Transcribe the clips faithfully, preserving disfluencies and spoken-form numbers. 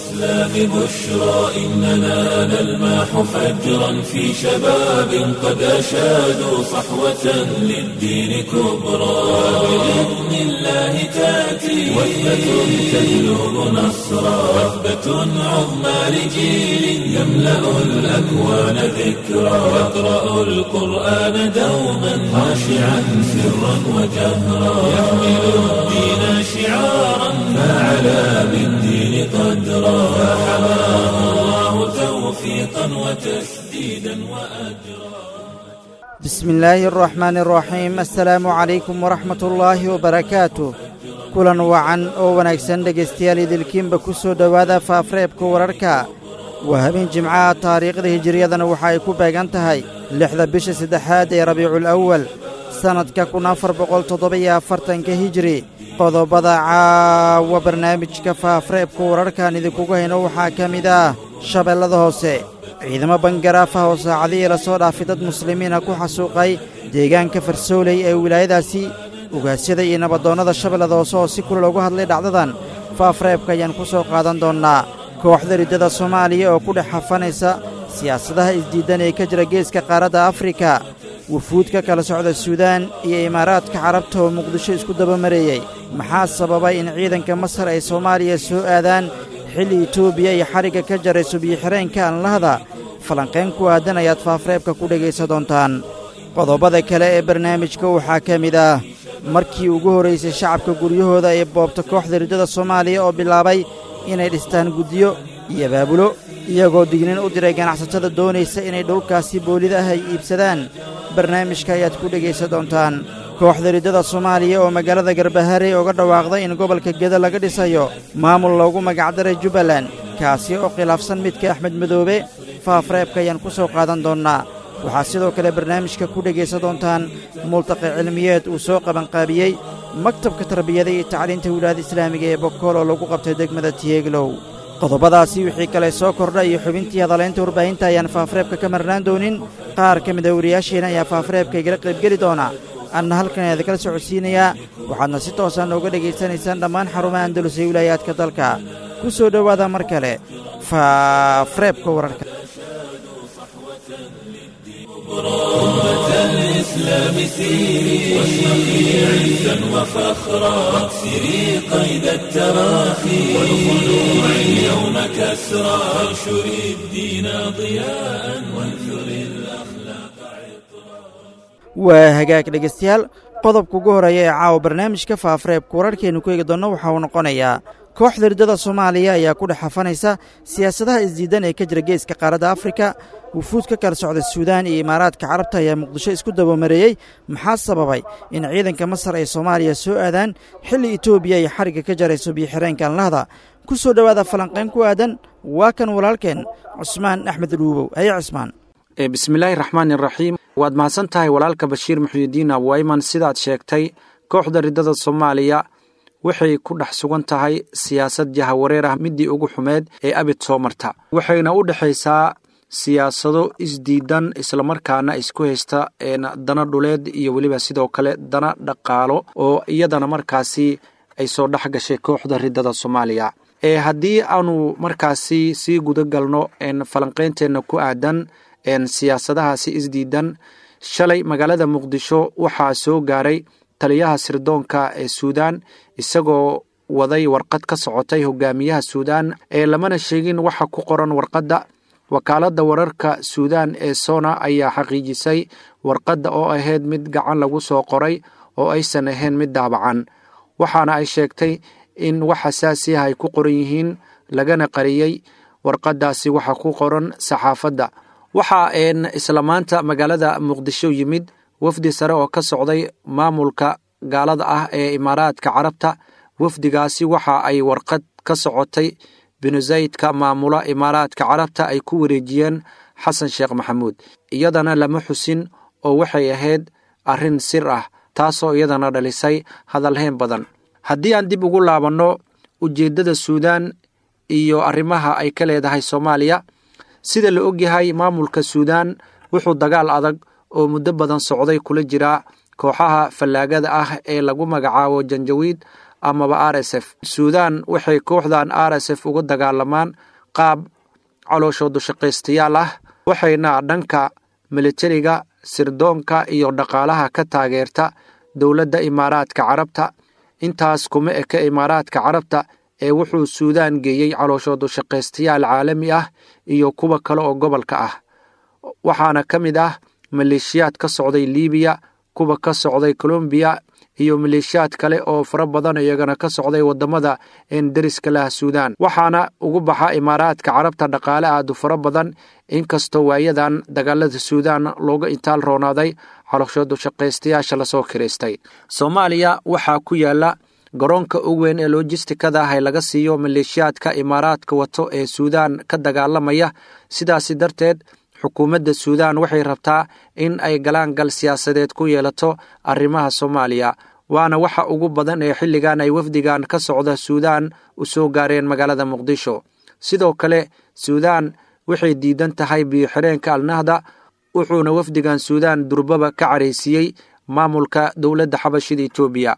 الإسلام بشرى إننا نلمح فجرا في شباب قد أشادوا صحوة للدين كبرى بإذن الله تأتي وثبة تجلب نصرا وثبة عظمى لجيل يملأ الأكوان ذكرا يقرأ القرآن دوما خاشعا سرا وجهرا يحمل الدين شعارا فعلى بالدين قدرا فحماه الله توفيقا وتسديدا وأجرا. بسم الله الرحمن الرحيم. السلام عليكم ورحمة الله وبركاته. kulan wacan oo wanaagsan dhegaystayaal idilkiinba ku soo dhowaada faafareebka wararka. waa habeen jimcaha taariikhda hijiriyadana waxa ay ku beegan tahay lixda bisha saddexaad ee rabiicul awal sannadka kun afar boqol toddoba-iyo afartanka hijiri. qodobada caawa barnaamijka faafareebka wararkaan idinkugu hayno waxaa ka mid ah shabeellada hoose. ciidamo bangaraafa oo saacadihii la soo dhaafay dad muslimiina ku xasuuqay deegaanka farsooley ee wilaayadaasi. ugaasyada iyo nabadoonnada shabeellada hoose oo si kula loogu hadlay dhacdadan faafareebka ayaan ku soo qaadan doonnaa. kooxda riddada soomaaliya oo ku dhex hafanaysa siyaasadaha isdiiddan ee ka jira geeska qaaradda afrika. wufuud ka kala socda suudaan iyo imaaraadka carabta oo muqdisho isku dabamareeyey. maxaa sababay in ciidanka masar ay soomaaliya soo aadaan xilli etoobiya iyo xarigga ka jarayso biyo-xireenka anlahda? falanqayn ku aadan ayaad faafareebka ku dhegaysa doontaan. qodobada kale ee barnaamijka waxaa ka mid ah markii ugu horraysay shacabka guryahooda ay boobta kooxda riddada soomaaliya oo bilaabay inay dhistaan guddiyo iyo baabulo iyagoo dignin u diray ganacsatada doonaysa inay dhulkaasi boolida ah ay iibsadaan. barnaamijka ayaad ku dhegaysa doontaan. kooxda riddada soomaaliya oo magaalada garbaharey uga dhawaaqday in gobolka geda laga dhisayo maamul loogu magacdaray jubbaland kaasi oo khilaafsan midka axmed madoobe. faafareebka ayaan ku soo qaadan doonnaa. waxaa sidoo kale barnaamijka ku dhegaysa doontaan multaqi cilmiyeed uu soo qabanqaabiyey maktabka tarbiyada iyo tacliinta wilaayada islaamiga ee bokool oo lagu qabtay degmada tiyeeglow. qodobadaasi wixii kale soo kordha iyo xubintii hadalaynta warbaahinta ayaan faafareebka ka marnaan doonin. qaar ka mida wariyaasheena ayaa faafareebka igala qaybgeli doona. anna halkan ayaad kala socodsiinayaa. waxaadna si toosaan nooga dhegaysanaysaan dhammaan xarumaha andalus ee wilaayaadka dalka. ku soo dhowaada mar kale faafareebka wararka. أمة الإسلام سيري واشرقي عزا وفخرا واكسري قيد التراخي والخلوع اليوم كسرا وانشري الدين ضياء وانثري الأخلاق عطرا. waa hagaag dhegaystayaal. qodobka ugu horreeya ee caawa barnaamijka faafareebka wararkeennu ku eegi doonna waxa uu noqonayaa kooxda riddada soomaaliya ayaa ku dhex hafanaysa siyaasadaha isdiiddan ee ka jira geeska qaaradda afrika. wufuud ka kala socda suudaan iyo imaaraadka carabta ayaa muqdisho isku dabamareeyey. maxaa sababay in ciidanka masar ay soomaaliya soo aadaan xilli etoobiya ay xarigga ka jarayso biyo-xireenka anlahda? ku soo dhowaada falanqayn ku aadan. waa kan walaalkeen cusmaan axmed dhuubow. haye cusmaan. bismillaahi raxmaani raxiim. waad mahadsan tahay walaalka bashiir muxuudiin abwayman. sidaad sheegtay kooxda riddada soomaaliya waxay ku dhex sugan tahay siyaasad jahawareer ah middii ugu xumeed ee abid soo marta. waxayna u dhexaysaa siyaasado isdiidan islamarkaana isku haysta dana dhuleed iyo weliba sidoo kale dana dhaqaalo oo iyadana markaasi ay soo dhex gashay kooxda riddada soomaaliya. ee haddii aanu markaasi sii guda galno falanqaynteenna ku aadan siyaasadahaasi isdiidan, shalay magaalada muqdisho waxaa soo gaaray taliyaha sirdoonka ee suudaan isagoo waday warqad ka socotay hogaamiyaha suudaan ee lamana sheegin waxa ku qoran warqadda. wakaaladda wararka suudaan ee sona ayaa xaqiijisay warqadda oo ahayd mid gacan lagu soo qoray oo aysan ahayn mid daabacan. waxaana ay sheegtay in wax xasaasi ah ay ku qoran yihiin lagana qariyey warqaddaasi waxa ku qoran saxaafadda. waxaa isla maanta magaalada muqdisho yimid wafdi sare oo ka socday maamulka gaalada ah ee imaaraadka carabta. wafdigaasi waxa ay warqad ka socotay binu zaydka maamula imaaraadka carabta ay ku wareejiyeen xasan sheekh maxamuud. iyadana lama xusin oo waxay ahayd arrin sir ah taasoo iyadana dhalisay hadalhayn badan. haddii aan dib ugu laabanno ujeeddada suudaan iyo arrimaha ay ka leedahay soomaaliya, sida la ogyahay maamulka suudaan wuxuu dagaal adag oo muddo badan socday kula jira kooxaha fallaagada ah ee lagu magacaabo janjawiid amaba r s f suudaan waxay kooxdan r s f uga dagaalamaan qaab calooshoodu shaqaystayaal ah waxayna dhanka militariga sirdoonka iyo dhaqaalaha ka taageerta dowladda imaaraadka carabta intaas kuma eka imaaraadka carabta ee wuxuu suudaan geeyey calooshoodu shaqaystayaal caalami ah iyo kuwa kale oo gobolka ah waxaana ka mid ah maleeshiyaad ka socday liibiya kuwa ka socday colombiya iyo maleeshiyaad kale oo fara badan iyagana ka socday wadamada deriska lah suudaan waxaana ugu baxa imaaraadka carabta dhaqaale aad u fara badan inkastoo waayadan dagaalada suudaan looga intaal roonaaday calooshoodu shaqaystayaasha lasoo kireystay soomaaliya waxaa ku yaala garoonka ugu weyn ee lojistikada ah ee laga siiyo maleeshiyaadka imaaraadka wato ee suudaan ka dagaalamaya sidaasi darteed xukuumadda suudaan waxay rabtaa in ay galaan gal siyaasadeed ku yeelato arrimaha soomaaliya waana waxa ugu badan ee xilligan ay wafdigan ka socda suudaan u soo gaareen magaalada muqdisho sidoo kale suudaan waxay diidan tahay biyo-xireenka alnahda wuxuuna wafdigan suudaan durbaba ka caraysiiyey maamulka dowladda xabashida etoobiya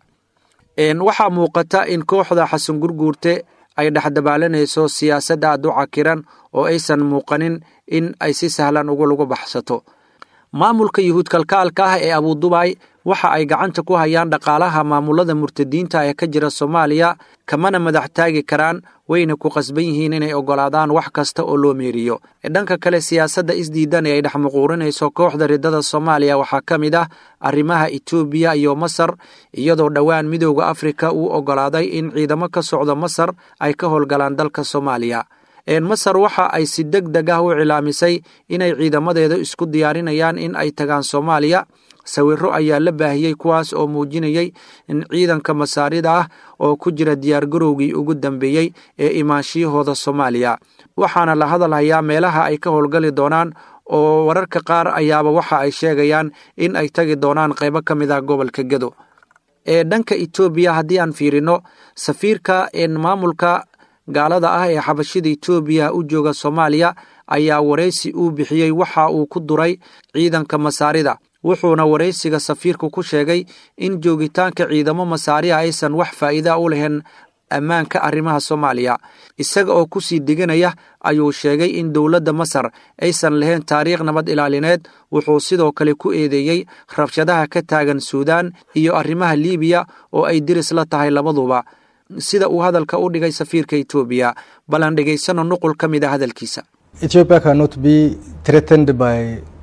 waxaa muuqata in kooxda xasan gurguurte ay dhexdabaalanayso siyaasad aad u cakiran oo aysan muuqanin in ay si sahlan uga lagu baxsato maamulka yuhuud kalkaalka ah ee abudubaay waxa ay gacanta ku hayaan dhaqaalaha maamulada murtadiinta ee ka jira soomaaliya kamana madax taagi karaan wayna ku qasban yihiin inay ogolaadaan wax kasta oo loo meeriyo dhanka kale siyaasadda isdiidan ee ay dhexmuquurinayso kooxda ridada soomaaliya waxaa ka mid ah arrimaha etoobiya iyo masar iyadoo dhowaan midooda afrika uu ogolaaday in ciidamo ka socda masar ay ka howlgalaan dalka soomaaliya masar waxa ay si deg deg ah u cilaamisay inay ciidamadeeda isku diyaarinayaan in ay tagaan soomaaliya sawiro ayaa la baahiyey kuwaas oo muujinayay in ciidanka masaarida ah oo ku jira diyaargarowgii ugu dambeeyey ee imaanshiyahooda soomaaliya waxaana la hadalhayaa meelaha ay ka howlgali doonaan oo wararka qaar ayaaba waxa ay sheegayaan in ay tagi doonaan qaybo ka mid ah gobolka gedo ee dhanka etoobiya haddii aan fiirino safiirka maamulka gaalada ah ee xabashida etoobiya u jooga soomaaliya ayaa waraysi uu bixiyey waxa uu ku duray ciidanka masaarida wuxuuna waraysiga safiirku ku sheegay in joogitaanka ciidamo masaariya aysan wax faa'iida u lahayn ammaanka arrimaha soomaaliya isaga oo ku sii deganaya ayuu sheegay in dowladda masar aysan lahayn taariikh nabad ilaalineed wuxuu sidoo kale ku eedeeyey rabshadaha ka taagan suudaan iyo arrimaha liibiya oo ay diris la tahay labaduba sida uu hadalka u dhigay safiirka Ethiopia balan dhageysano nuqul kamid ah hadalkiisa Ethiopia cannot be threatened by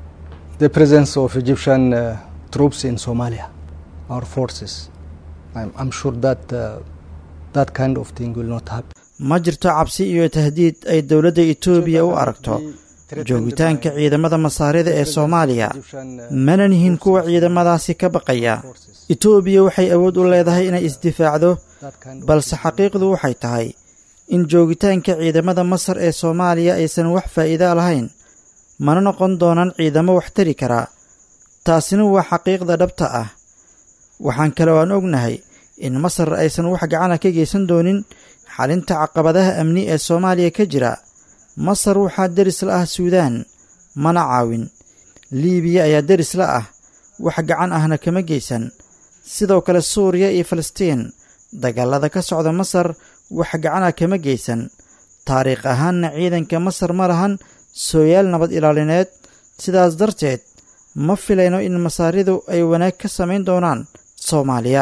the presence of Egyptian uh, troops in Somalia our forces I'm, I'm sure that uh, that kind of thing will not happen ma jirto cabsi iyo tahdiid ay dawladda Ethiopia u aragto joogitaanka ciidamada masaarida ee Soomaaliya mana nihin kuwa ciidamadaasi ka baqaya Ethiopia waxay awood u leedahay inay isdifaacdo balse xaqiiqdu waxay tahay in joogitaanka ciidamada Masar ee Soomaaliya aysan wax faa'iido lahayn mana noqon doonaan ciidamo wax tari kara taasina waa xaqiiqda dhabta ah waxaan kale oo aan ognahay in Masar aysan wax gacan ka geysan doonin xalinta caqabadaha amni ee Soomaaliya ka jira Masar waxaa daris la ah Suudaan mana caawin Liibiya ayaa daris la ah wax gacan ahna kama geysan sidoo kale Suuriya iyo Falastiin dagaalada ka socda Masar wax gacan ah kama geysan taariikh ahaanna ciidanka Masar ma lahan sooyaal nabad ilaalineed sidaas darteed ma filayno in masaaridu ay wanaag ka sameyn doonaan Soomaaliya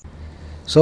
so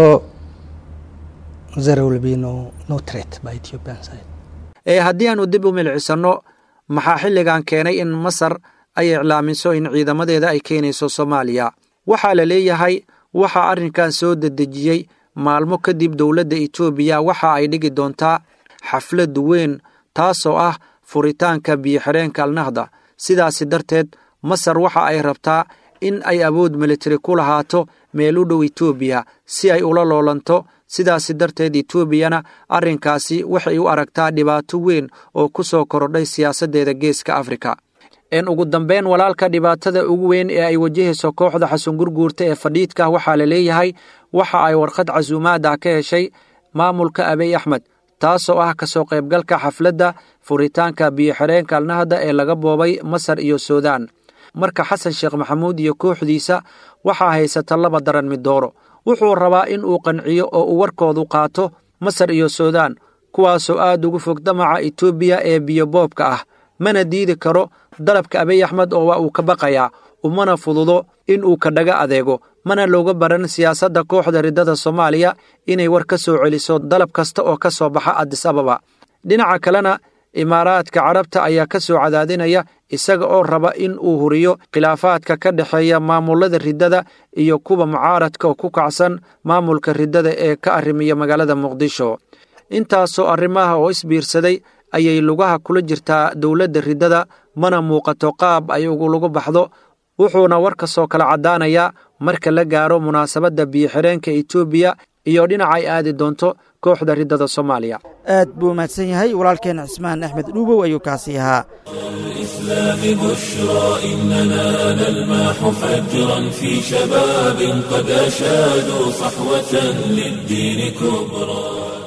there will be no no threat by Ethiopian side ee haddii aanu dib u milcisano maxaa xilligan keenay in Masar ay iclaamiso in ciidamadeeda ay keenayso Soomaaliya waxaa la leeyahay waxa arrinkan soo dedejiyay maalmo kadib dawladda Ethiopia waxa ay dhigi doontaa xaflad weyn taasoo ah furitaanka biyo-xireenka alnahda sidaas darteed Masar waxa ay rabtaa in ay awood military ku lahaato meel u dhow Ethiopia si ay ula loolanto sidaas darteed Ethiopia arrinkaasi waxay u aragtaa dhibaato weyn oo ku soo korodhay siyaasadeeda geeska Afrika in ugu dambeyn walaalka dhibaatada ugu weyn ee ay wajahayso kooxda xasan gurguurta ee fadhiidka waxa la leeyahay waxa ay warqad casuumaad ah ka heshay maamulka Abiy Ahmed taasoo ah ka soo qaybgalka xafladda furitaanka biyo-xireenka alnahda ee laga boobay Masar iyo Suudaan marka Xasan Sheekh Maxamuud iyo kooxdiisa waxa haysata laba daran mid dooro wuxuu rabaa in uu qanciyo oo uu warkoodu qaato masar iyo suudaan kuwaasoo aad ugu fog damaca etoobiya ee biyoboobka ah mana diidi karo dalabka abiy axmed oo waa uu ka baqayaa umana fududo in uu ka dhaga adeego mana looga baran siyaasadda kooxda riddada soomaaliya inay war ka soo celiso dalab kasta oo ka soo baxa addis ababa dhinaca kalena imaaraadka carabta ayaa ka soo cadaadinaya isaga oo raba in uu huriyo khilaafaadka ka dhexeeya maamulada riddada iyo kuwa mucaaradka oo ku kacsan maamulka riddada ee ka arrimiya magaalada muqdisho intaasoo arrimaha oo isbiirsaday ayay lugaha kula jirtaa dowladda riddada mana muuqato qaab ay ugulagu baxdo wuxuuna warkasoo kala caddaanayaa marka la gaaro munaasabadda biyo-xireenka etoobiya iyo dhinacay aadi doonto kooxda riddada soomaaliya aad buu mahadsan yahay walaalkeen cismaan axmed dhuubow ayuu kaasi ahaa الإسلام بشرى إننا نلمح فجرا في شباب قد أشادوا صحوة للدين كبرى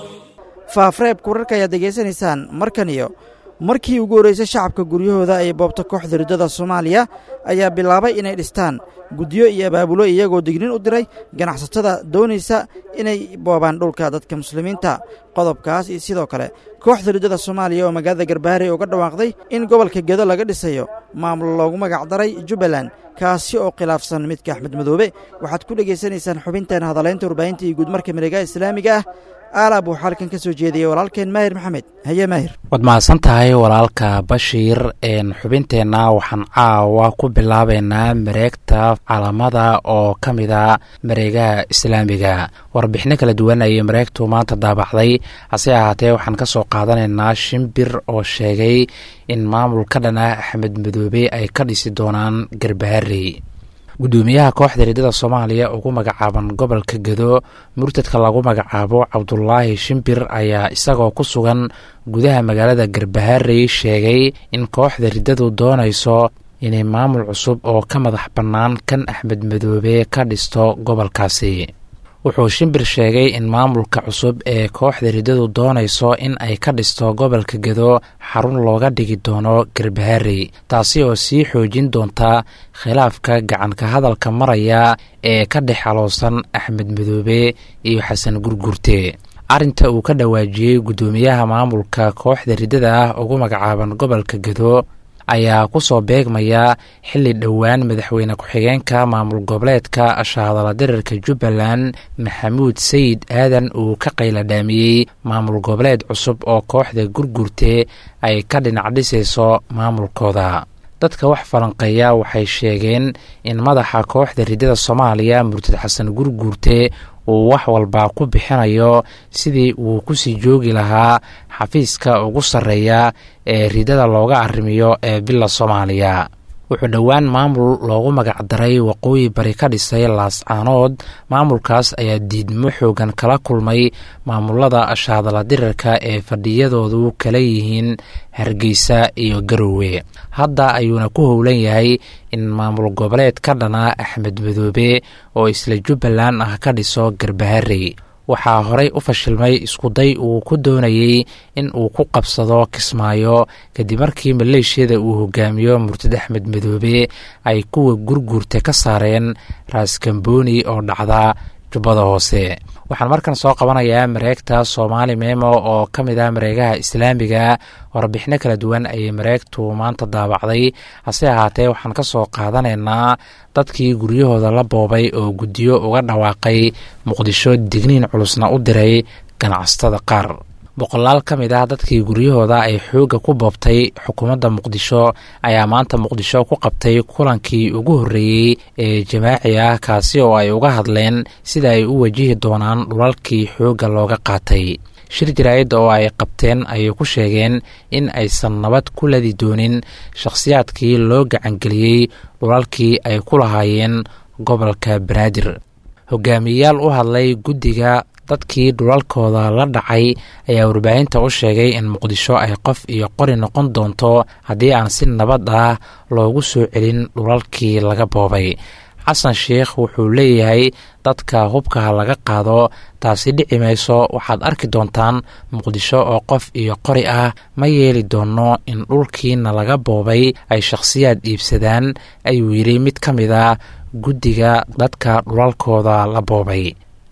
faafreebka wararka ayaad degeysanaysaan markan iyo markii ugu horraysay shacabka guryahooda ay boobta kooxda riddada soomaaliya ayaa bilaabay inay dhistaan guddiyo iyo abaabulo iyagoo dignin u diray ganacsatada doonaysa inay boobaan dhulka dadka muslimiinta qodobkaas iyo sidoo kale kooxda riddada soomaaliya oo magaalada garbaharey uga dhawaaqday in gobolka gedo laga dhisayo maamul loogu magacdaray jubbaland kaasi oo khilaafsan midka axmed madoobe waxaad ku dhegaysanaysaan xubinteena hadalaynta warbaahinta iyo guudmarka miregaha islaamiga ah aalaab waxaa halkan ka soo jeediyey walaalkeen maahir maxamed haye maahir waad mahadsan tahay walaalka bashiir xubinteenna waxaan caawa ku bilaabaynaa mareegta calamada oo ka mida mareegaha islaamiga warbixino kala duwan ayay mareegtu maanta daabacday hase ahaatee waxaan ka soo qaadanaynaa shimbir oo sheegay in maamul ka dhan ah axmed madoobe ay ka dhisi doonaan garbaharey gudoomiyaha kooxda riddada soomaaliya ugu magacaaban gobolka gedo murtadka lagu magacaabo cabdulaahi shimbir ayaa isagoo ku sugan gudaha magaalada garbaharey sheegay in kooxda riddadu doonayso inay maamul cusub oo ka madax bannaan kan axmed madoobe ka dhisto gobolkaasi wuxuu shimbir sheegay in maamulka cusub ee kooxda riddadu doonayso in ay ka dhisto gobolka gedo xarun looga dhigi doono garbaharey taasi oo sii xoojin doonta khilaafka gacanka hadalka maraya ee ka dhex aloosan axmed madoobe iyo xasan gurgurte arrinta uu ka dhawaajiyey guddoomiyaha maamulka kooxda riddada ah ugu magacaaban gobolka gedo ayaa ku soo beegmaya xilli dhowaan madaxweyne ku-xigeenka maamul goboleedka shaadala dirirka jubbaland maxamuud sayid aadan uu ka qayladhaamiyey maamul goboleed cusub oo kooxda gurgurte ay ka dhinac dhisayso maamulkooda dadka wax falanqeeya waxay sheegeen in madaxa kooxda riddada soomaaliya murtad xasan gurgurte uu wax walba ku bixinayo sidii uu ku sii joogi lahaa xafiiska ugu sarreeya ee riddada looga arrimiyo ee bila soomaaliya wuxuu dhowaan maamul loogu magacdaray waqooyi bari ka dhisay laascaanood maamulkaas ayaa diidmo xoogan kala kulmay maamulada shaadala dirirka ee fadhiyadoodu kala yihiin hargeysa iyo garowe hadda ayuuna ku howlan yahay in maamul goboleed ka dhana axmed madoobe oo isla jubbaland ah ka dhiso garbaharey waxaa horey u fashilmay iskuday uu ku doonayey in uu ku qabsado kismaayo kadib markii maleeshiyada uu hogaamiyo murtad axmed madoobe ay kuwa gurguurta ka saareen raaskambooni oo dhacda jubbada hoose waxaan markan soo qabanayaa mareegta soomaali meemo oo ka mid ah mareegaha islaamiga warbixino kala duwan ayay mareegtu maanta daabacday hase ahaatee waxaan ka soo qaadanaynaa dadkii guryahooda la boobay oo guddiyo uga dhawaaqay muqdisho digniin culusna u diray ganacsatada qaar boqolaal ka mid ah dadkii guryahooda ay xoogga ku boobtay xukuumadda muqdisho ayaa maanta muqdisho ku qabtay kulankii ugu horreeyey ee jamaaci ah kaasi oo ay uga hadleen sida ay u wajihi doonaan dhulalkii xoogga looga qaatay shir jaraa'id oo ay qabteen ayay ku sheegeen in aysan nabad ku ladi doonin shakhsiyaadkii loo gacangeliyey dhulalkii ay ku lahaayeen gobolka banaadir hogaamiyeyaal u hadlay guddiga dadkii dhulalkooda la dhacay ayaa warbaahinta u sheegay in muqdisho ay qof iyo qori noqon doonto haddii aan si nabad ah loogu soo celin dhulalkii laga boobay xasan sheikh wuxuu leeyahay dadka hubkaha laga qaado taasi dhici mayso waxaad arki doontaan muqdisho oo qof iyo qori ah ma yeeli doono in dhulkiina laga boobay ay shakhsiyaad iibsadaan ayuu yidhi mid ka mid a guddiga dadka dhulalkooda la boobay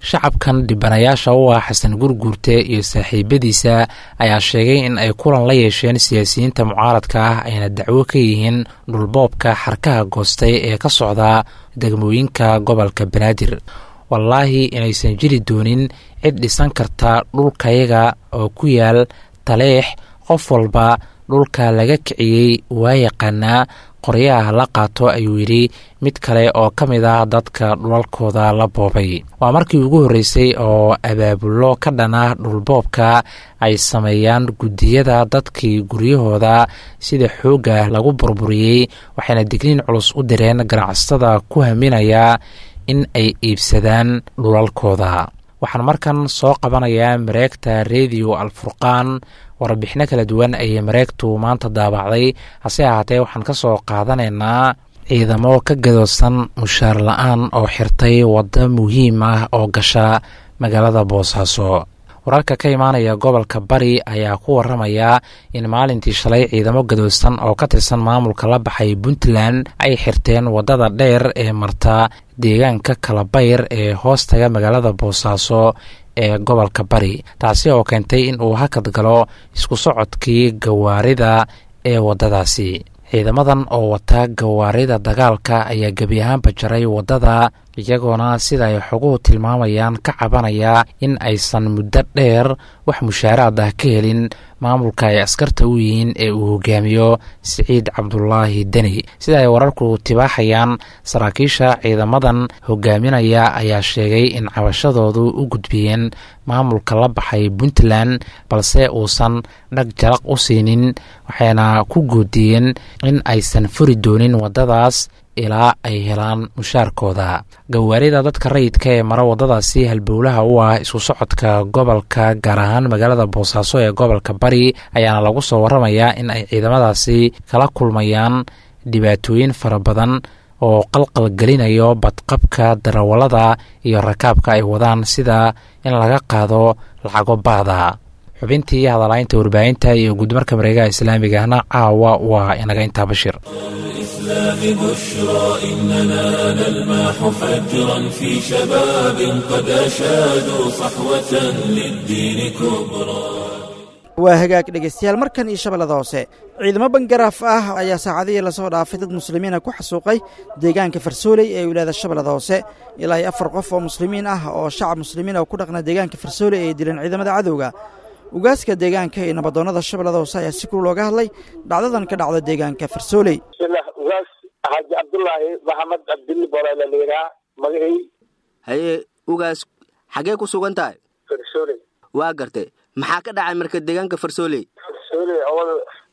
shacabkan dhibanayaasha u ah xasan gurguurte iyo saaxiibadiisa ayaa sheegay in ay kulan la yeesheen siyaasiyiinta mucaaradka ah ayna dacwo ka yihiin dhulboobka xarkaha goostay ee ka socda degmooyinka gobolka banaadir wallaahi inaysan jiri doonin cid dhisan karta dhulkayaga oo ku yaal taleex qof walba dhulka laga kiciyey waa yaqaanaa qoryaha la qaato ayuu yidhi mid kale oo ka mid ah dadka dhulalkooda la boobay waa markii ugu horreysay oo abaabullo ka dhan ah dhulboobka ay sameeyaan guddiyada dadkii guryahooda sida xoogga lagu burburiyey waxayna digniin culus u direen ganacsatada ku haminaya in ay iibsadaan dhulalkooda waxaan markan soo qabanayaa mareegta rediyo alfurqaan warbixino kala duwan ayay mareegtu maanta daabacday hase ahaatee waxaan ka soo qaadanaynaa ciidamo ka gadoosan mushaar la-aan oo xirtay waddo muhiim ah oo gasha magaalada boosaaso wararka ka imaanaya gobolka bari ayaa ku waramaya in maalintii shalay ciidamo gadoosan oo ka tirsan maamulka la baxay puntland ay xirteen waddada dheer ee marta deegaanka kalabayr ee hoostaga magaalada boosaaso ee gobolka bari taasi oo keentay in uu hakad galo isku socodkii gawaarida ee waddadaasi ciidamadan oo wata gawaarida dagaalka ayaa gebi ahaanba jaray waddada iyagoona sida ay xoguhu tilmaamayaan ka cabanaya in aysan muddo dheer wax mushaaraad ah ka helin maamulka ay askarta u yihiin ee uu hogaamiyo siciid cabdulaahi deni sida ay wararku tibaaxayaan saraakiisha ciidamadan hogaaminaya ayaa sheegay in cabashadoodu u gudbiyeen maamulka la baxay puntland balse uusan dhag jaraq u siinin waxayna ku goodiyeen in aysan furi doonin waddadaas ilaa ay helaan mushaarkooda gawaarida dadka rayidka ee mara waddadaasi halbowlaha u ah isku socodka gobolka gaar ahaan magaalada boosaaso ee gobolka bari ayaana lagu soo waramayaa in ay ciidamadaasi kala kulmayaan dhibaatooyin fara badan oo qalqal gelinayo badqabka darawallada iyo rakaabka ay wadaan sida in laga qaado lacago baada xubintii hadalaynta warbaahinta iyo gudmarka mareegaha islaamigahna caawa waa inaga intaa bashir الإسلام بشرى إننا نلمح فجرا في شباب قد أشادوا صحوة للدين كبرى waa hagaag dhegaystayaal markan iyo shabeellada hoose ciidamo bangaraaf ah ayaa saacadihii lasoo dhaafay dad muslimiina ku xasuuqay deegaanka farsooley ee wilaayada shabeellada hoose ilaa iyo afar qof oo muslimiin ah oo shacab muslimiin oo ku dhaqna deegaanka farsooley ay dileen ciidamada cadowga ugaaska deegaanka iyo nabadoonnada shabeellada hoose ayaa si kul looga hadlay dhacdadan ka dhacda deegaanka farsooley ugaas xaaji cabdulaahi maxamed cabdilli boreele layidhaha magacii haye ugaas xagee ku sugan tahay farsooley waa gartay maxaa ka dhacay marka deegaanka farsooley farsooley awal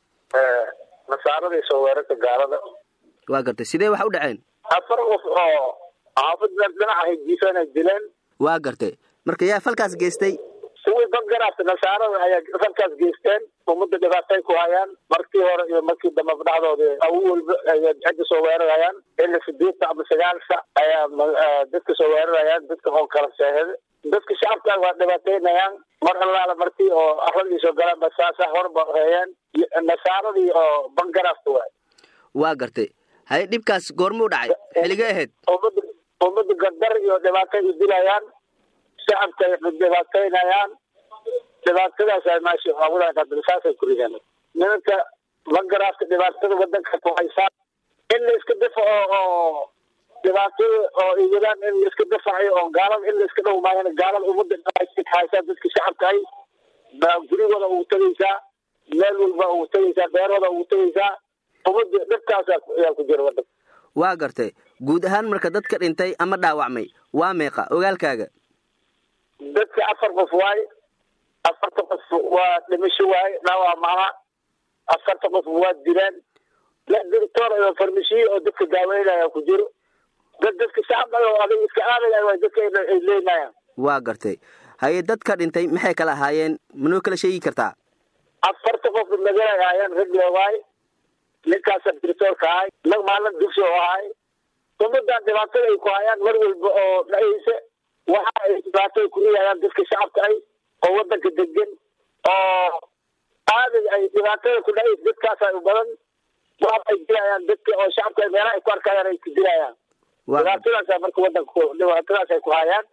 nasaaradii soo weerarta gaalada waa gartay sidee wax u dhaceen afar qof oo xaafadda dhinaca hijiisana dileen waa gartay marka yaa falkaas geystay kuwii bangaraafta nasaarada ayaa falkaas geysteen ummadda dhibaatay ku hayaan markii hore iyo markii dambe dhexdooda awow walba ayaa cidda soo weerarayaan ilaa sideedta ama sagaalsa ayaa dadka soo weerarayaan dadka oo kala seexda dadka shacabka waa dhibaateynayaan mar allaala markii oo arradii soo galaan ba saasa horba heeyaan nasaaradii oo bangaraafta waay waa gartay haye dhibkaas goormuu dhacay xilligee ahayd ummadda ummadda gardar iyo dhibaatay u dilayaan shacabka ay dhibaateynayaan dhibaatadaas ay meesha aawadasaasay ku rideen nimanka bangaraafka dhibaatada wadanka ku haysaan in la iska difaco oo dhibaatada oo iwadaan in la iska difacayo oo gaalada in la iska dhow maayan gaalada ummadda haysaa dadka shacabka ay baa gurigooda ugu tegaysaa meel walba ugu tegaysaa beerooda ugu tegaysaa ummadda dhibkaas ayaa ku jira wadanka waa gartay guud ahaan marka dadka dhintay ama dhaawacmay waa meeqa ogaalkaaga dadka afar qof waaye afarta qof waa dhimasho waaye dhaawac maha afarta qof waa dilaan la doctor iyo farmashiye oo dadka daaweynaya ku jiro dad dadka shacabka oo adag iska aadaya waa dadka ay leeynayaan waa gartay haye dadka dhintay maxay kala ahaayeen manoo kala sheegi kartaa afarta qof magala ahaayeen rag waaye ninkaas doctorka ahay lag maalin dugsi oo ahay ummaddan dhibaatada ay ku hayaan mar walba oo dhacaysa waxa ay dhibaatada ku riyayaan dadka shacabka ay oo wadanka degan oo aaday ay dhibaatada ku dhacaysa dadkaas ay u badan waxa ay dilayaan dadka oo shacabka meelaha ay ku arkayaan ay ku dilayaan dhibaatadaas marka wadanka dhibaatadaas ay ku hayaan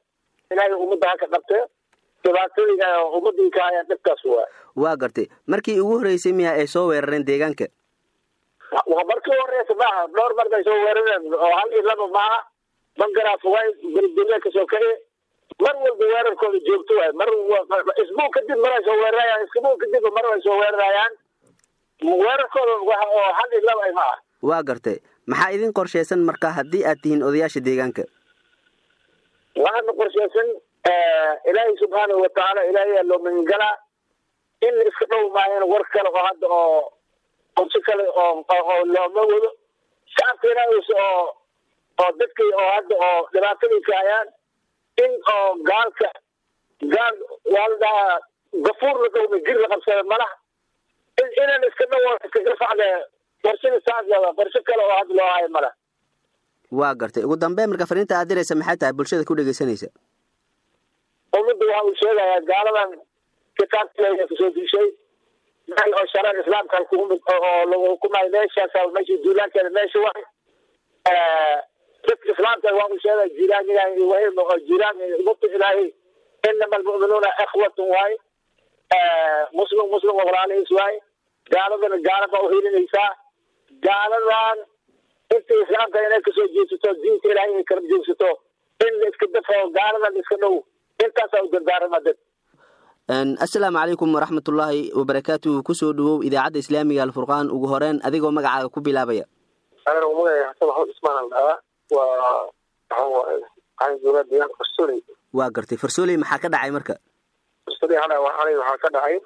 ilaahay ummadda ha ka qabtee dhibaatooyinka ummaddii ka hayaan dhibkaas waa waa gartay markii ugu horreysay miyaa ay soo weerareen deegaanka waa markii horeysa maaha dhowr mar bay soo weerareen oo hal iyo laba maaha bangaraaf waay beledweyne ka soo kace mar walba weerarkooda joogto waay mar isbuuc kadib mar ay soo weerarayaan isbuuc kadib mar ay soo weerarayaan weerarkooda oo hal iyo laba ay maaha waa gartay maxaa idin qorshaysan marka haddii aad tihiin odayaasha deegaanka waxaana qorshaysan ilaahay subxaanahu watacaala ilaahay loo magangalaa in la iska dhow maayan war kale oo hadda oo qorsi kale oo oo looma wado shacabkeena oo oo dadkii oo hadda oo dhibaatadii ka hayaan in oo gaalka gaal waalda gafuur la dhowma jir la qabsada malaha in inaan iska dhow iska facde qorshada saacada qorshe kale oo hadda loo hayo malaha waa gartay ugu dambeyn marka fariinta aad diraysa maxay tahay bulshada ku dhageysanaysa ummadda waxa uu sheegayaa gaaladan kitaabkeeda kusoo dishay meel oo sharan islaamka oo lagu hukumayo meeshaas meeshii duulaankeeda meesha waay dadka islaamka waa uu sheegaya jiraan ilaahay wahim oo jiraan ummadda ilaahay inama almu'minuuna ikhwatun waay muslim muslim oo walaalihiis waay gaaladana gaalada u hilinaysaa gaaladan inta islaamka inay kasoo jeesato diinta ilaahay inay kala joogsato in la iska dafo gaaladan iska dhow intaasaa u dardaarama dad assalaamu calaykum waraxmatullaahi wabarakaatuhu kusoo dhawow idaacadda islaamiga alfurqaan ugu horeen adigoo magacaaga ku bilaabaya anaa magacay xasan maxamed ismaan al dhahaa waa waxaan joogaa deegaanka farsooley waa gartay farsooley maxaa ka dhacay marka farsooley hada waxaalay waxaa ka dhacay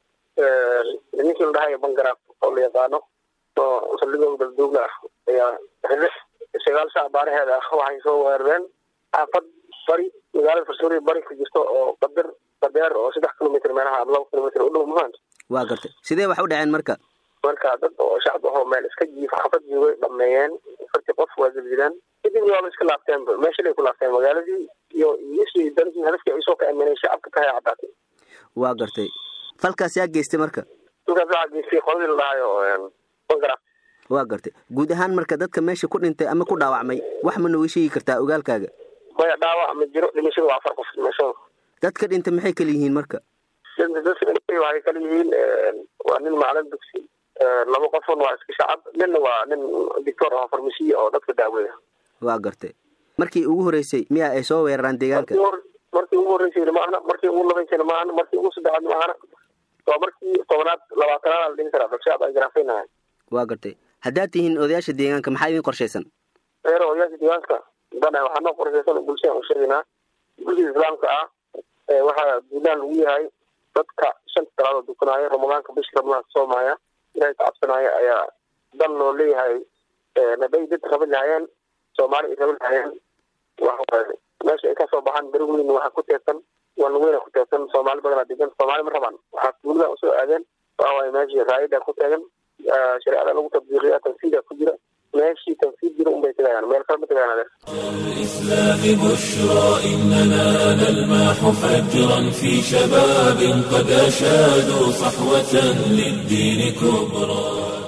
ninkii la dhahayo bangaraaf oo la yaqaano oo saldhigooda balduugla ah ayaa sagaal saac baaraheeda ah waxay soo weerareen xaafad bari magaalada farsooley bari ku jirto oo qadar qadeer oo saddex kilomitr meelaha laba kilomitr u dhow maanta waa gartay sidee wax u dhaceen marka marka dad oo shacab ahoo meel iska jiifa xaafad joogay dhameeyeen farti qof waa zilzilaan kadibna waaba iska laabteen meesha lay ku laabteen magaaladii iyo iyosii dalkii hadafkii ay soo ka aamineen shacabka ka haya caddaatay waa gartay falkaas yaa geystay marka falkaas waxaa geystay qoladii la dhahayo bangaraaf waa gartay guud ahaan marka dadka meesha ku dhintay ama ku dhaawacmay wax ma nooga sheegi kartaa ogaalkaaga maya dhaawac ma jiro dhimashada waa afar qof dhimashada dadka dhintay maxay kala yihiin marka dadka dhintay waxay kala yihiin waa nin macalin dugsi laba qofon waa iska shacab ninna waa nin doctor oo farmasiya oo dadka daaweeya waa gartay markii ugu horeysay miyaa ay soo weeraraan deegaanka markii ugu horeysay maahna markii ugu labaysay maahna markii ugu saddexaad maahna waa markii tobanaad labaatanaad la dhihi karaa dad shacab ay garaafaynahay waa gartay haddaad tihiin odayaasha deegaanka maxaa idin qorshaysan eer odayaasha deegaanka dana waxaa noo qorshaysan bulshada u sheegaynaa bulshada islaamka ah waxaa duulaan lagu yahay dadka shanta talaadoo dukanaayo ramadaanka bishii ramadaanka soomaya ilaahay ka cabsanaayo ayaa dal loo leeyahay naday dad rabi lahaayeen soomaali ay rabi lahaayeen waxawaaye meesha ay kasoo baxaan beri weyn waxaa ku teersan wan weyna ku teersan soomaali badanaa degan soomaali ma rabaan waxaa tuulada usoo aadeen waxawaaye meeshii raayada ku teegan shareecada lagu tabdiiqiya tanfiida ku jira ماشي تنفيذ جيرهم بيتغير ما يرفع بيتغير الإسلام بشرى إننا نلمح فجرا في شباب قد أشادوا صحوة للدين كبرى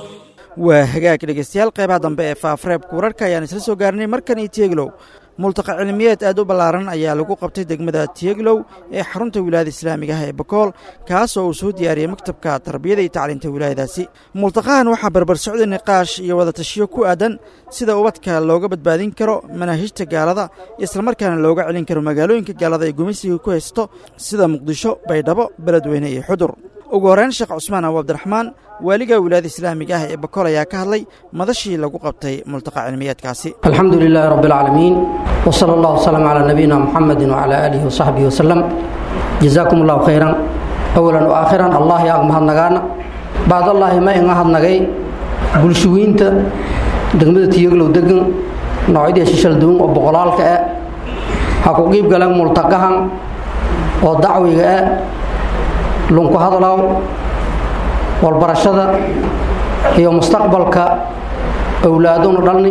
waa hagaag dhegeystayaal qeybaha dambe ee faafreebka wararka ayaan isla soo gaarnay markan iyo tieglow multaqa cilmiyeed aad u ballaaran ayaa lagu qabtay degmada tieglow ee xarunta wilaayada islaamiga ah ee bakool kaas oo uu soo diyaariyey maktabka tarbiyada iyo tacliinta wilaayadaasi multaqahan waxaa barbar socday niqaash iyo wadatashiyo ku aadan sida ubadka looga badbaadin karo manaahijta gaalada islamarkaana looga celin karo magaalooyinka gaalada ay gumeysiga ku haysto sida muqdisho baydhabo beledweyne iyo xudur ugu horreyn sheekh cusmaan abu abdiraxmaan waaliga wilaayada islaamiga ah ee bakool ayaa ka hadlay madashii lagu qabtay multaqa cilmiyeedkaasi alxamdu lilaahi rabbi alcaalamiin wsala allahu wslam calaa nabiyina muxamedin wcalaa aalihi wasaxbihi wasalam jazaakum allahu khayran awalan wa aakhiran allah yaag mahadnagaana bacdallaahi ma inga hadnagay bulshaweynta degmada tiyaglow degan noocyadii shishal duwan oo boqolaalka ah ha ku qiib galeen multaqahan oo dacwiga ah lunku hadalow walbarashada iyo mustaqbalka awlaadunu dhalni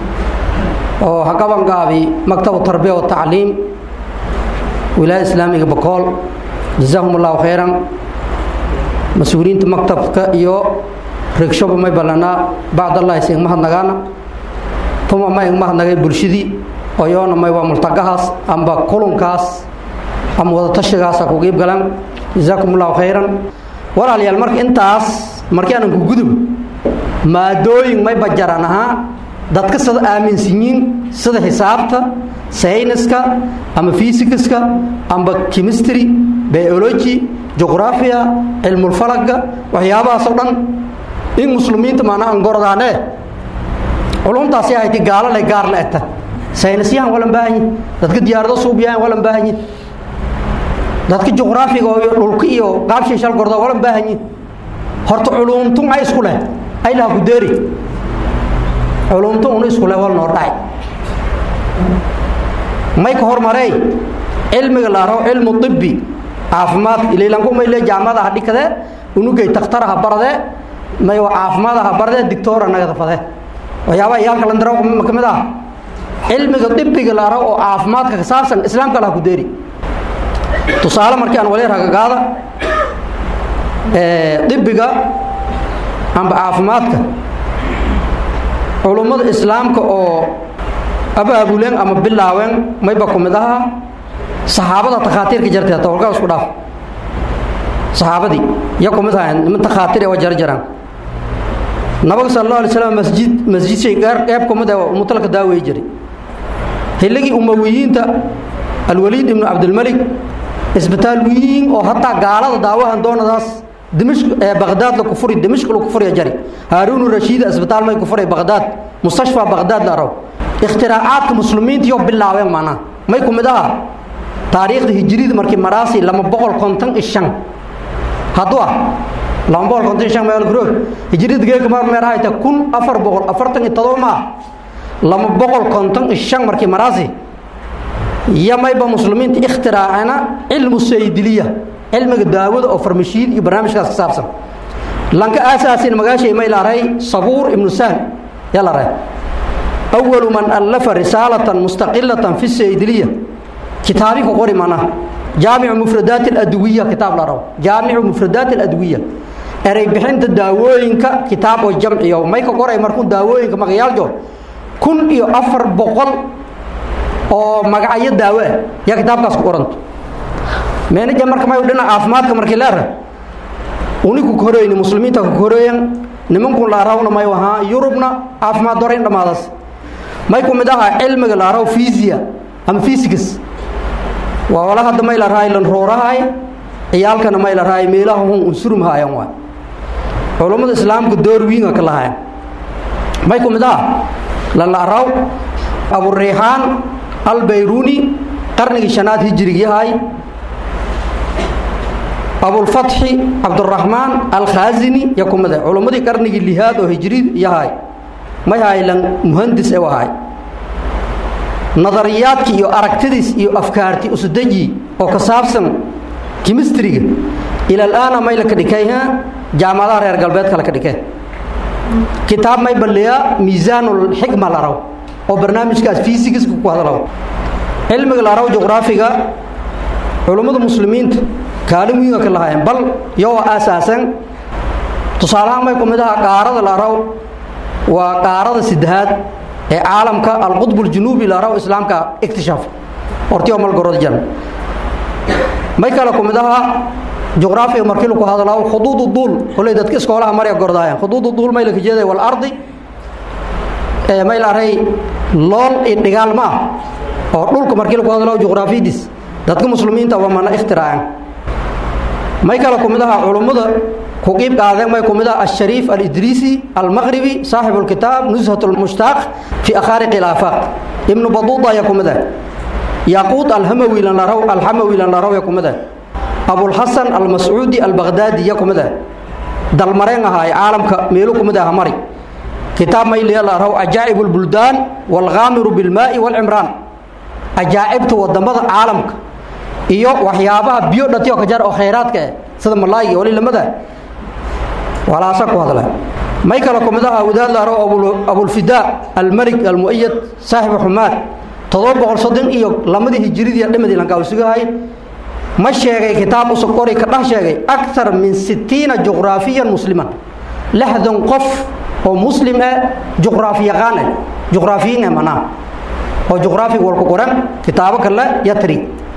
oo ha gabangaabi maktabu tarbiya wa tacliim wilaayada islaamiga bakool jazaahum allahu khayran mas-uuliyiinta maktabka iyo reegshoba may ballanaa bacdallahi si igma hadnagaana tuma ma igma hadnagay bulshadii oo yoona may waa multaqahaas amba kulunkaas ama wada tashigaasa ku qiib galan jazaakum allahu khayran walaalayaal marka intaas markii aanan ku gudub maadooyin may bajaran ahaa dadka sida aaminsanyiin sida xisaabta sayniska ama fisikska ama chemistry biology geography cilmul falaga waxyaabahaas oo dhan in muslimiinta maana aan gordaane culumtaasi ay gaalo la gaar la eta saynisyahan wala baahan dadka diyaarado suubiyaan wala baahan dadka geography oo dhulka iyo qaabshay shal gorda wala baahan horta culumtu ay isku leh ay la ku deeri culumtu uu isku leh wal noo dhacay may ka hormaray cilmiga la raaw cilmu tibbi caafimaad ilaylan ku may le jaamada hadikade unugay takhtarha barade may waa caafimaadaha barade doctor anaga dafade waxyaaba yaalka la daro kamid ah cilmiga tibbiga la raaw oo caafimaadka ka saabsan islaamka la ku deeri tusaale markii aan wali ragagaada ee tibbiga amba caafimaadka culumada islaamka oo abaabuleen ama bilaaween mayba kumid aha saxaabada takhaatiirka jartay tawalka isku dhaaf saxaabadii ya kumid aha niman takhaatiir ee jarjaraan nabiga sallallahu alayhi wasallam masjid masjid shay gaar qayb kumid ah mutalaka daaway jiray hiligi umawiyiinta alwaliid ibn abd almalik isbitaal weyn oo hatta gaalada daawahan doonadaas dimashq ee baghdad la ku furi dimashq la ku furi jari harun rashid isbitaal may ku furi baghdad mustashfa baghdad la raw ikhtiraa'aat muslimiinta iyo bilaaween maana may kumid aha taariikhda hijrida markii maraasi lama boqol konton iyo shan hadwa lama boqol konton iyo shan meel group hijrida geek mar meerahay ta kun afar boqol afartan iyo todoba ma lama boqol konton iyo shan markii maraasi yamayba muslimiinta ikhtiraa'ana ilmu saydiliya ilmiga daawada oo farmashiid iyo barnaamijkaas ka saabsan lanka asaasin magaashay may laaray sabuur ibn sahl yala ray أول من ألف رسالة مستقلة في السيدلية كتابي قري معنا جامع مفردات الأدوية كتاب لارو جامع مفردات الأدوية أري بحين الدواوين كتاب والجمع يوم ما يكقرأ مركون دواوين كمغيال جو كن يو أفر بقول أو مقعي الدواء يا كتاب كاس قرنت من جمر كما يودنا عافمات كمر كلار وني كقرأين المسلمين تكقرأين نمكن لارو نما يوها يوروبنا عافمات دورين دمادس ما يكون مدها علم العراو فيزياء أم فيزيكس وولا هذا ما يلراي لنروراي عيال كان ما يلراي ميلا هم أنصرهم هاي يوم علوم الإسلام كدور وين كلها ما يكون مدها للعراو أبو الريحان البيروني قرن الشنات هجري هاي أبو الفتح عبد الرحمن الخازني يكون مدها علوم دي قرن اللي هذا هجري يهاي ما هاي لن مهندس أو هاي نظريات كيو أركتديس يو أفكارتي أسدجي أو كسابسن كيمستري إلى الآن ما يلك دكايها جامعة رير قلبات كلك دكاي كتاب ما يبليا ميزان الحكمة لارو أو برنامج كاس فيزيكس كوهذا لارو علم لارو جغرافيا علوم المسلمين كانوا يقول كلها بل يو أساسا تصالح ما يكون مدها كارد لارو وقارد السدهات عالم كا القطب الجنوبي لارو إسلام كا اكتشاف أرتيو مال جرود جن ما يكلكم ده جغرافيا مركلو كهذا لو خطوط الطول كل ده تكس كلها مريا جردايا خطوط الطول ما يلك جده والأرض ما يلاري لون النقال ما أقول لكم مركلو كهذا لو جغرافي ديس ده تكون مسلمين توا منا اختراع ما يكلكم ده علوم ده كوكيب قاعدين ما يكون ده الشريف الإدريسي المغربي صاحب الكتاب نزهة المشتاق في أخارق الآفاق ابن بطوطة يكون ده ياقوت الهموي لنا رو الحموي لنا رو يكون ده أبو الحسن المسعودي البغدادي يكون ده دالمرين هاي عالم ميلوكم ده همري كتاب ما يلي الله رو عجائب البلدان والغامر بالماء والعمران عجائبته ودمض عالمك إيو وحيابها بيوت كجار أو خيراتك سيدنا الله ولي لماذا ولا شك هذا ما يكلكم ده أوداد لارو أبو أبو الفداء الملك المؤيد صاحب حماد تضرب على صدق إيو لما ده هجري دي لما ده لانكاو سجاي ما شيء كتاب وسكوري كده شيء أكثر من ستين جغرافيا مسلما لحظة قف أو مسلم جغرافيا غانا جغرافيا منا أو جغرافي والقرآن كتابك الله يتري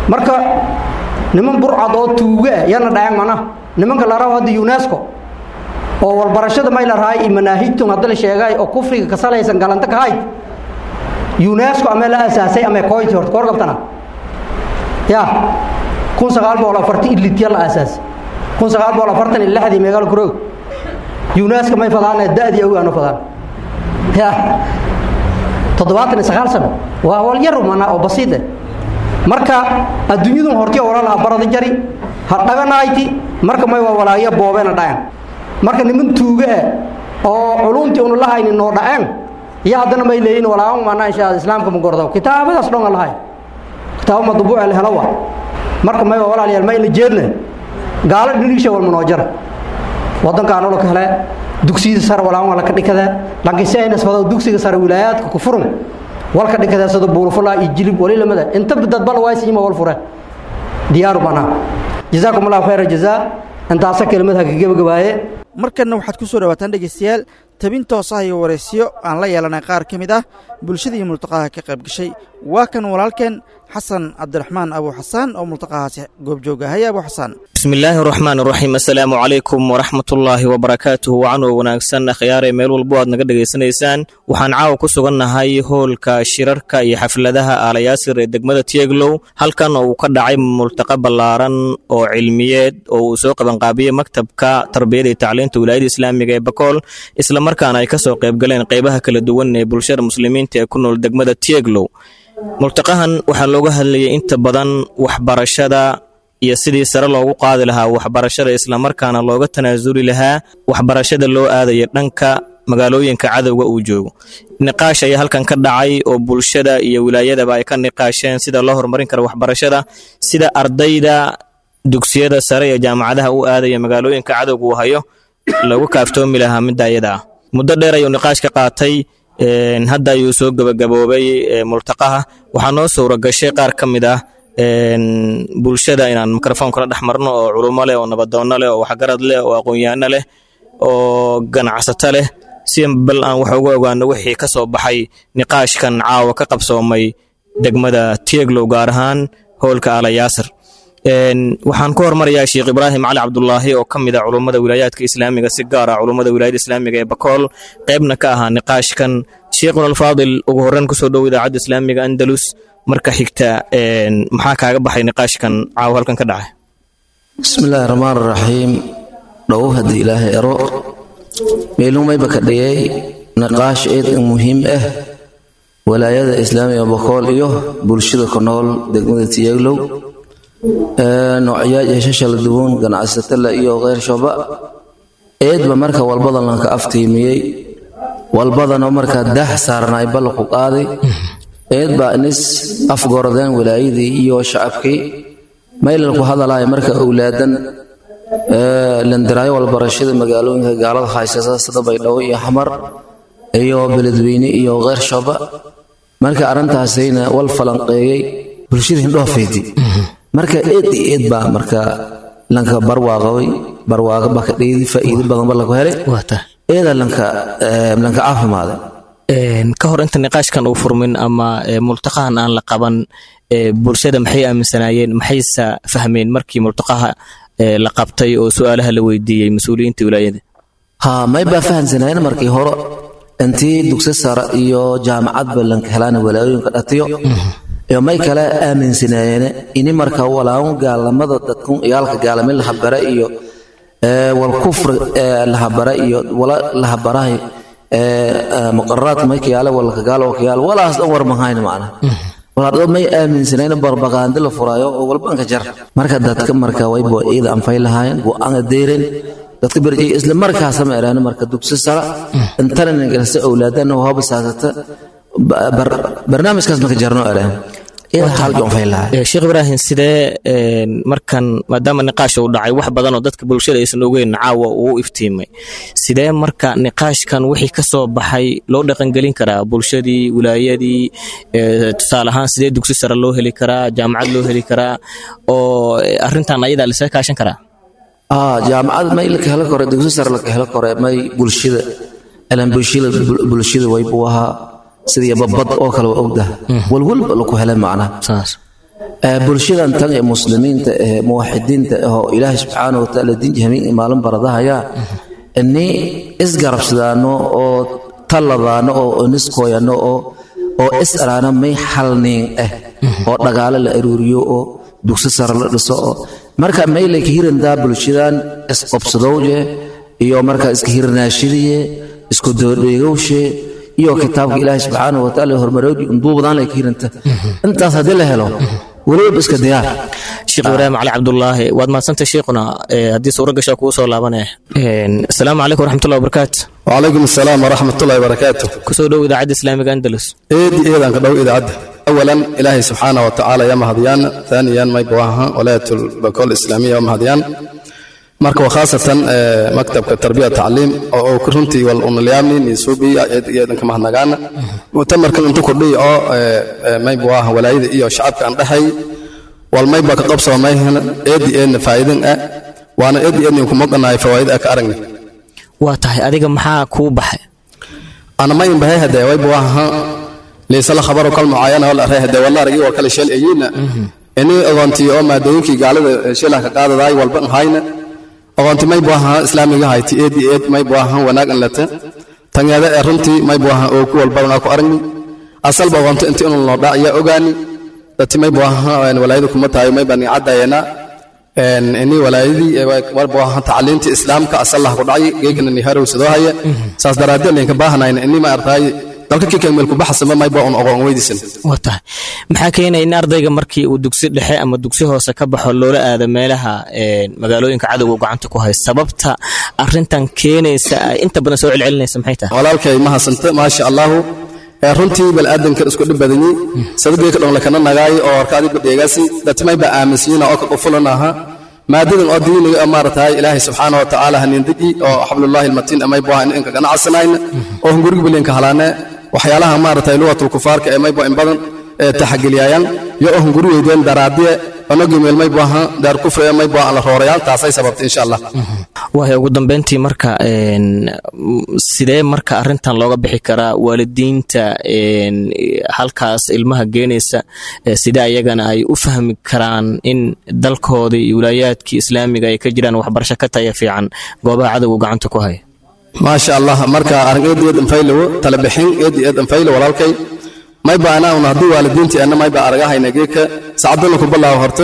marka niman burcad oo tuuga yana dhayan mana nimanka la rabo hada UNESCO oo walbarashada may la raay manaahijtu hadda la sheegay oo kufriga ka salaysan galanta ka hay UNESCO ama la asaasay ama kooyt hort koor qabtana ya kun sagaal boqol iyo afartan ilaa la asaas kun sagaal boqol iyo afartan iyo lix meegal kuroog UNESCO may fadaan daadii oo aanu fadaan ya toddobaatan iyo sagaal sano waa wal yar mana oo basiid marka adduunyadu hortii walaalaha barada jari hadhaganayti marka may waa walaaya boobena dhayan marka niman tuuga oo culumtii uu lahaynin noo dhaceen ya hadana may leeyeen walaawan maana insha islaamka ma gordo kitaabadaas dhoon lahay kitaab ma dubu al halawa marka may walaalayaal may la jeedna gaala dhinisha wal manoojar wadanka aanu la kale dugsiga sare walaawan la ka dhikada lankiisayna sabado dugsiga sare wilaayadka ku furan walka dhikada sida buulfula iyo jilib wali lamada inta dad bal way siima wal fura diyaaru bana jazaakumullahu khayra jazaa intaas kelmadaha ka gabagabaaye markana waxaad ku soo dhawaataan dhageystayaal tabin toos ah iyo wareysiyo aan la yeelanay qaar ka mid ah bulshada iyo multaqaha ka qayb gashay waa kan walaalkeen xasan cabdiraxmaan abu xasan oo multaqahaasi goobjooga hay abu xasan bismillaahi raxmaani raxiim assalaamu calaykum waraxmatullaahi wabarakaatuhu wacanoo wanaagsan akhyaare meel walbo aad naga dhegaysanaysaan waxaan caawa ku sugannahay hoolka shirarka iyo xafladaha aalayaasir ee degmada Tieglow halkan oo uu ka dhacay multaqa ballaaran oo cilmiyeed oo uu soo qabanqaabiyey maktabka tarbiyada iyo tacliinta wilaayada islaamiga ee Bakool isla markaana ay ka soo qayb galeen qaybaha kala duwan ee bulshada muslimiinta ee ku nool degmada Tieglow multaqahan waxaa looga hadlayay inta badan waxbarashada iyo sidii sare loogu qaadi lahaa waxbarashada isla markaana looga tanaasuli lahaa waxbarashada loo aadayo dhanka magaalooyinka cadowga uu joogo niqaash ayaa halkan ka dhacay oo bulshada iyo wilaayadaba ay ka niqaasheen sida loo horumarin karo waxbarashada sida ardayda dugsiyada sare iyo jaamacadaha uu aadayo magaalooyinka cadowga uu hayo lagu kaaftoomi lahaa midda iyada muddo dheer ayuu niqaash ka qaatay hadda ayuu soo gabagaboobay multaqaha waxaa noo suura gashay qaar ka mid ah bulshada inaan mikrofon kala dhex marno oo culumo leh oo nabadoonno leh oo waxgarad leh oo aqoon-yahanno leh oo ganacsato leh si bal aan wax uga ogaano wixii ka soo baxay niqaashkan caawa ka qabsoomay degmada Tieglow gaar ahaan hoolka aalayaasir waxaan ku hormarayaa Sheekh Ibraahim Cali Cabdullaahi oo kamid ah culimada wilaayadka islaamiga si gaar ah culimada wilaayada islaamiga ee Bakool qaybna ka ahaa niqaashkan Sheekhul Al-Faadil ugu horreyn ku soo dhaw idaacada islaamiga Andalus marka xigta maxaa kaaga baxay niqaashkan caaw halkan ka dhacay bismillaahir rahmaanir rahiim dhaw hadii ilaahay ero meelumay bakadhiyay niqaash eed muhiim ah wilaayada islaamiga Bakool iyo bulshada ku nool degmada Tieglow noocyada shashal duwan ganacsatada iyo qeyr shaba eedba marka walbada lanka aftiimiyay walbadana marka daah saarnay bal ku qaaday eedba inis afgoradeen wilaayadii iyo shacabkii meel ku hadalay marka awlaadan ee landaraayo walbarashada magaalooyinka gaalada haysata sida Baydhabo iyo Xamar iyo beledweyne iyo qeyr shaba marka arintaasina wal falanqeeyay bulshada hindhoofeedii marka eed eed ba marka lanka barwaaqay barwaaqa baka dheedi faa'iido badan bal lagu helay waata eeda lanka lanka caafimaad een ka hor inta niqaashkan uu furmin ama multaqahan aan la qaban bulshada maxay aaminsanayeen maxay sa fahmeen markii multaqaha la qabtay oo su'aalaha la weydiiyay mas'uuliyiinta wilaayada ha may ba fahansanayeen markii hore intii dugsi sare iyo jaamacad balan helaan wilaayooyinka dhatiyo iyo may kala aaminsanayeen in marka walaaw gaalamada dadku iyalka gaalamil la habara iyo ee wal kufr la habara iyo wala la habarahay ee muqarrat may kiyala wala gaalo kiyal walaas dhan war mahayn macna walaad may aaminsanayeen barbaqaand la furaayo oo walbanka jar marka dadka marka way boo eed aan faylahayn boo aan deerin dadka barjay isla markaas ma eraan marka dugsi sare intan ingalsa awlaadana oo haba saadata barnaamijkaas ma ka jarno eraan ee hal joon faylahay Sheekh Ibraahim sidee markan maadaama niqaash uu dhacay wax badan oo dadka bulshada aysan ogeyn caawa uu iftiimay sidee marka niqaashkan wixii ka soo baxay loo dhaqan gelin karaa bulshadii wilaayadii tusaale ahaan sidee dugsi sare loo heli karaa jaamacad loo heli karaa oo arintan ayada la iska kaashan karaa ah jaamacad may la heli karo dugsi sare la heli karo may bulshada alan bulshada bulshada way buuha sidii babad oo kale ogda walwal lagu helay macna saas bulshadan tan ee muslimiinta ee muwaxidiinta oo ilaahay subxaanahu wa tacaala diin jahmiin maalin baradahaya inni isgarabsadaano oo taladaano oo niskooyano oo oo israana may xalniin ah oo dhagaale la aruuriyo oo dugsi sare la dhiso oo marka may la hirandaa bulshadan isqobsadowje iyo marka iska hirnaashidiye isku doodheegowshe iyo kitaabka ilaahay subxaanahu wa tacaala hormaroodi unduubadaan la hiranta intaas haddii la helo waliba iska diyaar sheekh ibraahim cali cabdullaahi waad mahadsantay sheekhuna haddii suura gashaa kugu soo laabanaya asalaamu calaykum waraxmatullahi wabarakaatu wacalaykum asalaam waraxmatullahi wabarakaatu kusoo dhow idaacadda islaamiga andalus eedi eedaan ka dhow idaacadda awalan ilaahay subxaanahu wa tacaala yaa mahadiyaan taaniyan maybawaha walaayatul bakool islaamiya yaa mahadiyaan marka waa khaasatan maktabka tarbiya tacliim oo runtii wal unalyaamni nisuubi eedan ka mahadnagaana mutamarkan intu kordhiy oo maybawaha walaayada iyo shacabka aan dhahay wal mayba ka qabsoo mayhana eedi eedna faa'iidan ah waana eedi eedna ku maqanaay fawaa'id ka aragna waa tahay adiga maxaa kuu baxay ana ma inbahay haday waybawaha leesa la khabaro kal muayana wala rahay haday wala aragi waa kala sheel ayina ini agoontii oo maadooyinkii gaalada sheelaha ka qaadaday walba hayna agoontii may baaha islaamiga hayti eedi eed may baaha wanaag an lata tanyada ee runtii may baaha oo ku walba ku aragni asal agoontii intii inuu loo dhacaya ogaani dadti may baaha walaayada kuma tahay may bani cadayna en ini walaayadii war baaha tacliinta islaamka asal ku dhacay geegna ni harow sidoo haya saas daraadeen ka baahanayna ini ma artay dalka kii meel ku baxsama may baa on oqon weydiisan wata maxaa keenay in ardayga markii uu dugsi dhexe ama dugsi hoose ka baxo loola aado meelaha ee magaalooyinka cadawga gacanta ku hay sababta arintan keenaysa inta badan soo celcelinaysa maxay tahay walaalkay ma hasanta ma sha Allah ee runtii bal aadanka isku dhibadani sababay ka dhan la kana nagaay oo arkaadi badheegaasi dadmay ba aaminsiina oo ka qofulanaha maadadan oo diiniga amaartahay ilaahay subxaanahu wa ta'aala hanin digi oo xablullaahi almatin amay baa in ka ganacsanayna oo hunguriga bilinka halaana waxyaalaha maartay luwatul kufaarka ee mayba in badan ee taxagiliyayaan iyo hunguriyeedeen daraadiye onogi meel mayba daar kufri ee mayba la roorayaan taasay sababtay insha Allah waxa ugu dambeyntii marka een sidee marka arintan looga bixi karaa waalidiinta een halkaas ilmaha geenaysa sida ayagana ay u fahmi karaan in dalkooda iyo wilaayadka islaamiga ay ka jiraan waxbarasho ka tayo fiican goobaha cadawga gacanta ku hay ما شاء الله مركا أرجع يد مفيلو تلبحين يد يد مفيلو ولا الكي ما يبقى أنا ونهدي والدينتي أنا ما يبقى أرجعها ينجيك سعدنا كل بالله هرت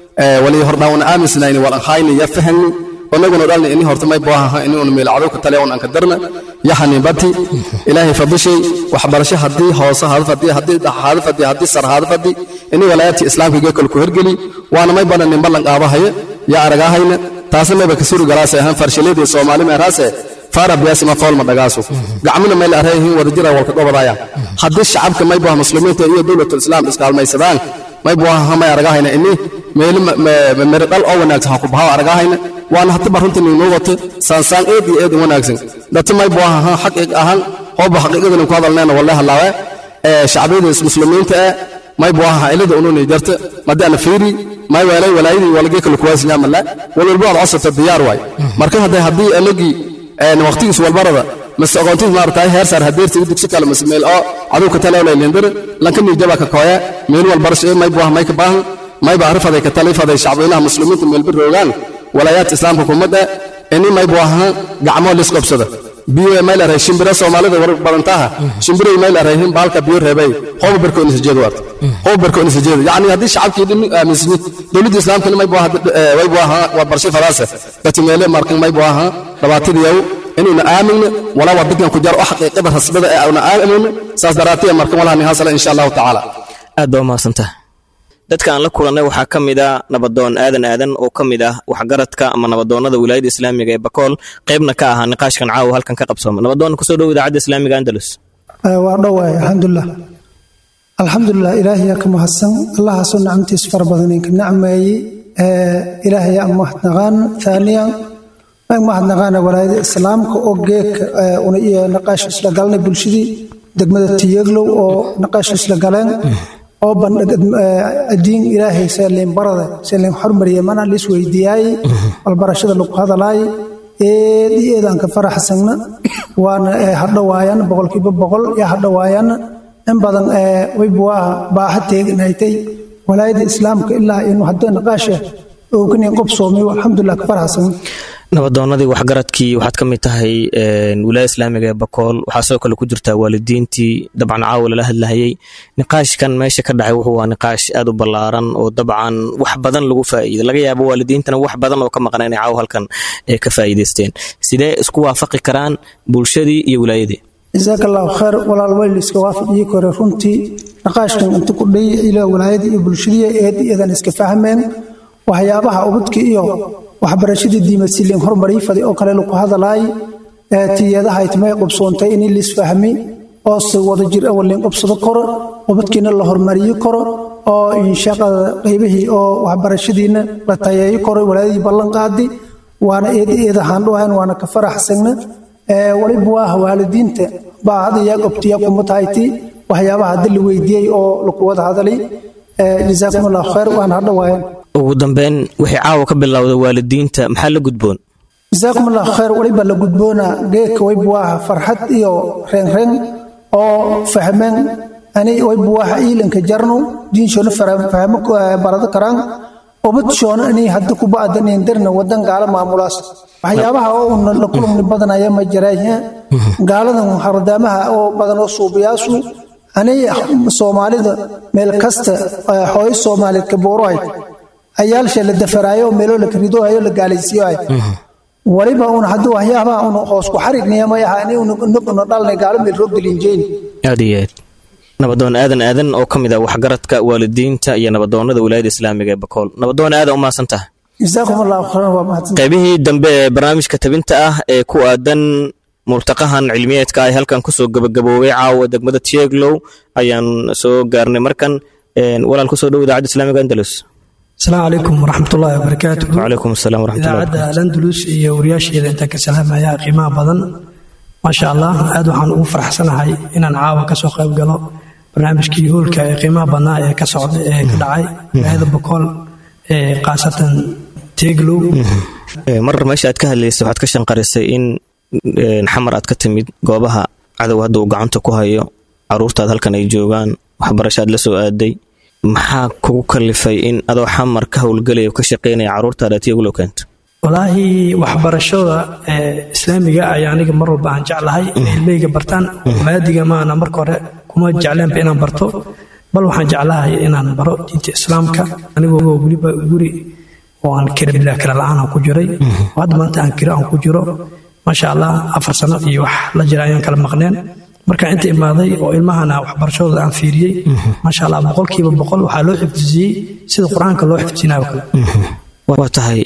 ولي هرنا ونآمس نين ولا خاين يفهمني ونقول قال إني هرت ما يبقى إني أنا العروق تلاون أنك درنا يحني بتي إلهي فضشي وحبر شيء هدي هوسة هذا فدي هدي هذا فدي هدي سر هذا فدي إني ولايتي إسلام في كل كهرجلي وأنا ما يبقى أنا نبلغ أباها يا أرجعها هنا تاسمه بكسر جلاسة هم فرشلي دي سومالي مراسة فارب ياسم فول مدغاسو غعمنا ميل ارهين ودجرا ولك دوبرايا حد الشعب كما يبقى مسلمين iyo dawladda islaam iskaalmaysadaan ma yبوها ma aragahayna inni meel meeradal oo wanaagsan ku baha aragahayna waana hatta baruntii noo wato sansaan eed iyo eed wanaagsan dadka ma yبوها xaqiiq ahaan hooba xaqiiqadan ku hadalnayna wallahi laawe ee shacabiyada muslimiinta ma yبوها ilada uu jarta madana fiiri ma walay walaayadii walgeek ku waasnaa mala walba asata diyaar way marka haday hadii alagi een waqtigiis walbarada masaqoontii maartay heer sar hadeertii dugsi kale masmeel oo aduu ka talaalay leendar lanka nijaba ka kooya meel walbarasho may buu may ka baahan may ba arfaday ka talifaday shacabweynaha muslimiinta meel bir roogan walaayat islaamka kumada in may buu ahaa gacmo lis qabsada biyo meel aray shimbira Soomaalida war badantaha shimbira meel arayhin baalka biyo reebay hoob barkoon isjeedo wart hoob barkoon isjeedo yaani hadii shacabkii dhimi aaminsan dawladda islaamka may buu ahaa way buu ahaa waa barasho faraasa dadka meel markan may buu ahaa dhabaatadiiyo inuu aamin wala waddan ku jar xaqiiqada rasbada ee aanu aamin saas daraatiya markan wala ni hasala insha Allah ta'ala aad oo maasanta dadka aan la kulanay waxa kamid ah nabadoon aadan aadan oo kamid ah waxgaradka ama nabadoonada wilaayada islaamiga ee Bakool qaybna ka ah niqaashkan caaw halkan ka qabsooma nabadoon ku soo dhaw idaacada islaamiga Andalus waa dhawaay alxamdulillah alxamdulillah ilaahiya kama hasan Allah soo nacamtiis farbadan ka nacmeeyay ee ilaahiya mahadnaqan thaniyan ما حد نقانا ولاية الإسلام كأوجيك ونيجي نقاش إسلا قالنا بلشدي دقمة تيجلو أو نقاش إسلا قالن أو بن الدين إلهي سلم برده سلم حرم اليمن اللي سوي دياي البرشة اللي هذا لاي دي إذا كفرح سنة وأنا هذا ويانا بقول كيف بقول يا هذا ويانا إن بدن ويبوا باحد تيجي نهتي walaayada islaamka ilaa inuu haddee naqaasha oognin qof soomay alxamdulilah ka faraxsan nabadoonnadii waxgaradkii waxaad ka mid tahay wilaaya islaamiga ee bakool waxaa sidoo kale ku jirtaa waalidiintii dabcan caawa lala hadlahayay niqaashkan meesha ka dhacay wuxuu waa niqaash aad u ballaaran oo dabcan wax badan lagu faa'iiday laga yaabo waalidiintana wax badan oo ka maqan inay caawa halkan ka faa'iidaysteen sidee isku waafaqi karaan bulshadii iyo wilaayadii jazaaka allahu khayr walaal weyl iska waafaqiyey kore runtii niqaashkan inta ku dhayay ilaa wilaayadii iyo bulshadii eed iyadan iska fahmeen waxyaabaha ubadka iyo waxbarashadii diimadsileen horumarii fadi oo kale lagu hadalaay tiyadaha itmay qabsoontay in la isfahmi oo si wada jir awalin qabsado koro ubadkiina la horumariyo koro oo in shaqada qaybihii oo waxbarashadiina la tayeeyo koro walaadii ballan qaadi waana eed eeda handhoan waana ka faraxsana ee waliba waa waalidiinta baahada yaa qabtiya kuma tahayti waxyaabaha dal weydiiyay oo lagu wada hadalay jazaakumullahu khayr waan hadhawaayeen ugu dambeyn wixii caawa ka bilowday waalidiinta maxaa la gudboon jazaakumullahu khayr waliba la gudboona geedka way buwaha farxad iyo reen reen oo fahmeen ani way buwaha iilanka jarno diinshona fahmo barada karaan ubadshona ani hadda ku baadaneen darna wadan gaala maamulaas waxyaabaha oo la kulmni badanaya ma jirayha gaaladan hardaamaha oo badan oo suubiyaasu ani Soomaalida meel kasta hooy Soomaaliyeed ka booroy ayaal shil dafaraayo meelo la karido ayo la gaalaysiyo waliba uu haduu waxyaabaha uu hoos ku xarignay ma yahay uu noqon dhalnay gaalo meel roog dilinjeen aadiyeed nabadoon aadan aadan oo kamid ah waxgaradka waalidiinta iyo nabadoonnada wilaayada islaamiga ee bakool nabadoon aadan u maasantahay jazaakumullahu khayran wa mahadsan qaybihii dambe ee barnaamijka tabinta ah ee ku aadan multaqahan cilmiyeedka ay halkan ku soo gabagaboobay caawa degmada Tieglow ayaan soo gaarnay markan walaal ku soo dhaw idaacada islaamiga Andalus السلام عليكم ورحمة الله وبركاته. وعليكم السلام ورحمة الله وبركاته. إذا الأندلس iyo wariyaasheeda inta ka salaamaya qiimaha badan ma sha Allah aad waxaan ugu faraxsanahay inaan caawa ka soo qayb galo barnaamijkii hoolka ee qiimaha badan ee ka socday ee ka dhacay hay'adda Bakool ee qaasatan Tieglow mar meesha aad ka hadlaysay waxaad ka shanqarisay in xamar aad ka timid goobaha cadow hadda uu gacanta ku hayo caruurtaad halkan ay joogaan waxbarashaad la soo aaday maxaa kugu kalifay in adoo xamar ka howlgalayo ka shaqeynaya caruurtaada Tieglow keento walaahi waxbarashada islaamiga ayaa aniga mar walba aan jeclahay ilmeyga bartaan maadiga maana marka hore kuma jeclaan inaan barto bal waxaan jeclahay inaan baro diinta islaamka anigoo waliba guri oo aan kira bilaa kala la'aan ku jiray wad maanta aan kira aan ku jiro ma sha Allah afar sano iyo wax la jira ayaan kala maqneen marka inta imaaday oo ilmahana waxbarashadooda aan fiiriyay ma sha Allah boqolkiiba boqol waxa loo xifdiyay sida quraanka loo xifdinayo kale waa tahay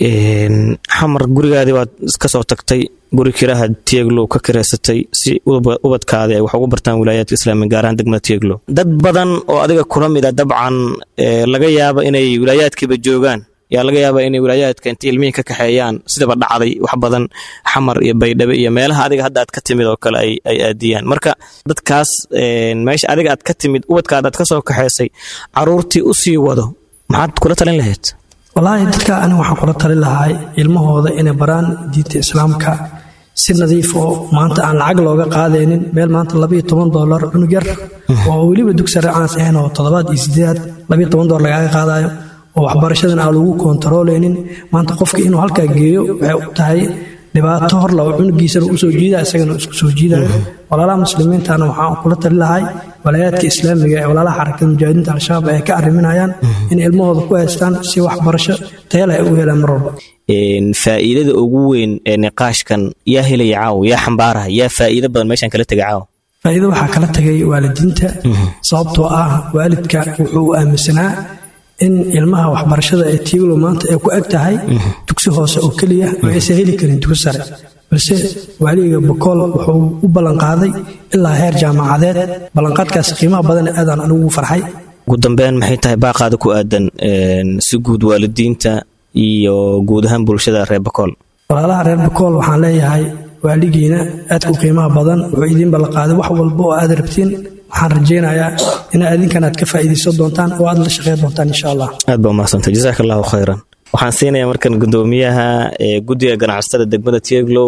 xamar gurigaadii waad iska soo tagtay guri kiraha Tieglow ka kireysatay si ubadkaadii ay wax ugu bartaan wilaayadka islaamiga gaar ahaan degmada Tieglow dad badan oo adiga kula mid ah dabcan laga yaabo inay wilaayadkiiba joogaan yaa laga yaabaa inay wilaayadka inta ilmihiin ka kaxeeyaan sidaba dhacday wax badan xamar iyo baydhabo iyo meelaha adiga hadda aad ka timid oo kale ay ay aadiyaan marka dadkaas meesha adiga aad ka timid ubadkaada aad ka soo kaxeysay caruurtii u sii wado maxaad kula talin lahayd wallaahi dadka aniga waxaan kula talin lahaa ilmahooda inay baraan diinta islaamka si nadiif oo maanta aan lacag looga qaadaynin meel maanta laba iyo toban dollar cunug yar oo weliba dugsi raacaan saxeen oo toddobaad iyo siddeed laba iyo toban dollar lagaga qaadayo oo waxbarashadan aan lagu kontrooleynin maanta qofka inuu halkaa geeyo waxay u tahay dhibaato hor loo cunugiisana u soo jiida isagana isku soo jiidayo walaalaha muslimiintana waxaan kula tali lahay walaayadka islaamiga ee walaalaha xarakada mujaahidiinta al-shabaab ay ka arriminayaan in ilmahooda ku haystaan si waxbarasho tayo leh u helaan mar walba faa'iidada ugu weyn ee niqaashkan yaa helaya caaw yaa xambaaraya yaa faa'iido badan meeshan kala tagay caaw faa'iido waxaa kala tagay waalidiinta sababtoo ah waalidka wuxuu aaminsanaa in ilmaha waxbarashada ee Tieglow maanta ay ku ag tahay dugsi hoose oo kaliya oo aysan heli karin dugsi sare balse waaliga Bakool wuxuu u ballan qaaday ilaa heer jaamacadeed ballanqaadkaas qiimaha badan aadaan anigu farxay ugu dambeyn maxay tahay baaqaada ku aadan si guud waalidiinta iyo guud ahaan bulshada reer Bakool walaalaha reer Bakool waxaan leeyahay waaligiina aad ku qiimaha badan wuxuu idin ballan qaaday wax walba oo aad rabtiin waxaan rajeynayaa in adinkan aad ka faa'iideyso doontaan oo aad la shaqeyn doontaan insha Allah aad baa mahadsantahay jazakallahu khayran waxaan siinayaa markan gudoomiyaha ee guddiga ganacsatada degmada Tieglow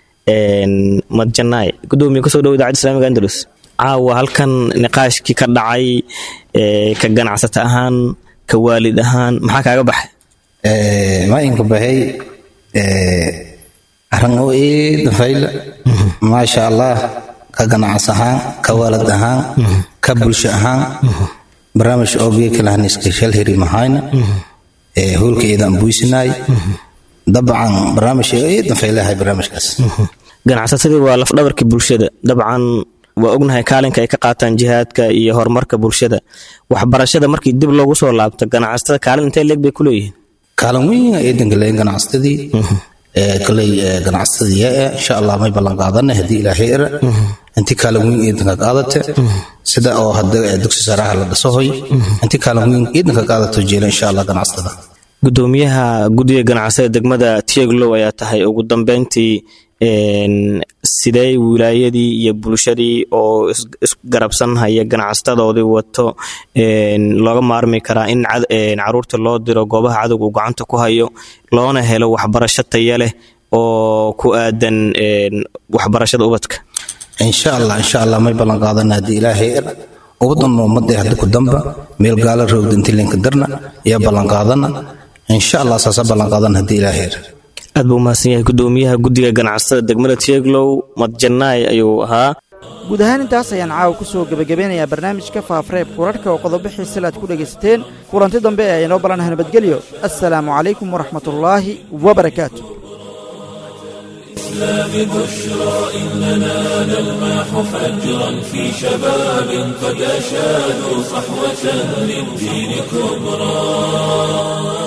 een Madjanaay gudoomiye ka soo dhaw idaacada islaamiga Andalus caawa halkan niqaashkii ka dhacay ee ka ganacsata ahaan ka waalid ahaan maxaa kaaga baxay ma inka baxay arrin oo eed fayla maasha allah ka ganacsi ahaan ka waalid ahaan ka bulsho ahaan barnaamij oo geeka lahan iska shal hiri mahayna ee hulka idan buisinaay dabcan barnaamij eed faylahay barnaamijkaas ganacsatada waa laf dhabarka bulshada dabcan waa ognahay kaalinka ay ka qaataan jihaadka iyo horumarka bulshada waxbarashada markii dib loogu soo laabto ganacsatada kaalin intee leeg bay ku leeyihiin kaalin weyn ay dangaleen ganacsatadii ee kale ganacsatadii insha Allah may ballan qaadana hadii ilaahay ira inti kaalin weyn ay danka qaadata sida oo hadda dugsi saraha la dhasohoy inti kaalin weyn ay danka qaadato jeela insha Allah ganacsatada gudoomiyaha guddiga ganacsatada degmada Tieglow ayaa tahay ugu dambeyntii een sidee wilaayadii iyo bulshadii oo isgarabsan haya ganacsadoodii wato een looga maarmi karaa in caruurta loo diro goobaha cadowga gacanta ku hayo loona helo waxbarasho tayo leh oo ku aadan een waxbarashada ubadka insha Allah insha Allah may ballan qaadanaa hadii ilaahay ubadan ummadda hadda ku damba meel gaala roogdintii linka darna iyo ballan qaadana insha Allah saasa ballan qaadanaa hadii ilaahay aad buu mahadsan yahay gudoomiyaha guddiga ganacsatada degmada Tieglow Madjanaay ayuu ahaa guud ahaan intaas ayaan caawa ku soo gabagabeynayaa barnaamijka faafareeb kurarka oo qodobo xiiso leh aad ku dhagaysateen kulanti dambe ee inoo balanahay nabadgelyo assalaamu calaykum waraxmatullaahi wabarakaatu الإسلام بشرى إننا نلمح فجرا في شباب قد أشادوا صحوة للدين كبرى.